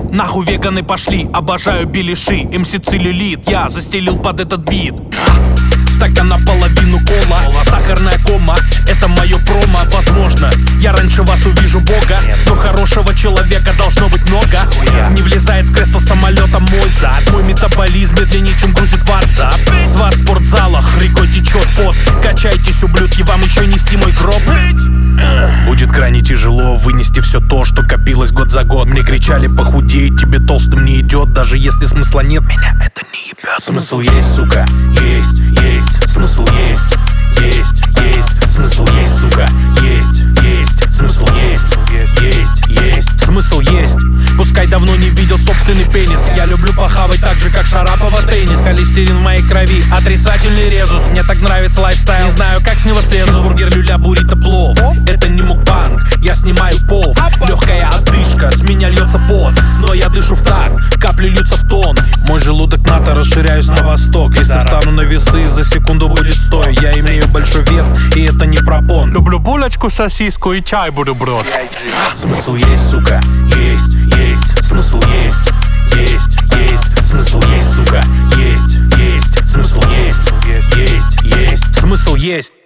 Нахуй веганы пошли, обожаю беляши. МС целлюлит, я застелил под этот бит. Стакан наполовину кола, сахарная кома, это мое промо. Возможно, я раньше вас увижу бога, но хорошего человека должно быть много. Не влезает в кресло самолета мой зад. Мой метаболизм медленнее, чем грузит WhatsApp. С вас в спортзалах рекой течет пот. Качайтесь, ублюдки, вам еще нести мой гроб. Будет крайне тяжело вынести все то, что копилось год за год. Мне кричали: похудей, тебе толстым не идет. Даже если смысла нет, меня это не ебет. Смысл есть, сука, есть, есть. Смысл есть, есть, есть. Смысл есть, сука, есть, есть. Смысл есть, есть, есть. Смысл есть. Пускай давно не видел собственный пенис. Я люблю похавать так же, как Шарапова теннис. Холестерин в моей крови, отрицательный резус. Мне так нравится лайфстайл, не знаю, как с него слезу. Бургер, люля, буррито, плов. Это не мукбанг, я снимаю пол. Легкая отдышка, с меня льется пот. Но я дышу в такт, капли льются в тон. Мой желудок НАТО, расширяюсь на восток. Если встану на весы, за секунду будет 100. Я имею большой вес, и это не пропон. Люблю булочку, сосиску и чай бутерброд. Смысл есть, сука, есть, есть. Смысл есть, есть, есть. Смысл есть, сука, есть, есть. Смысл есть, есть, есть. Смысл есть.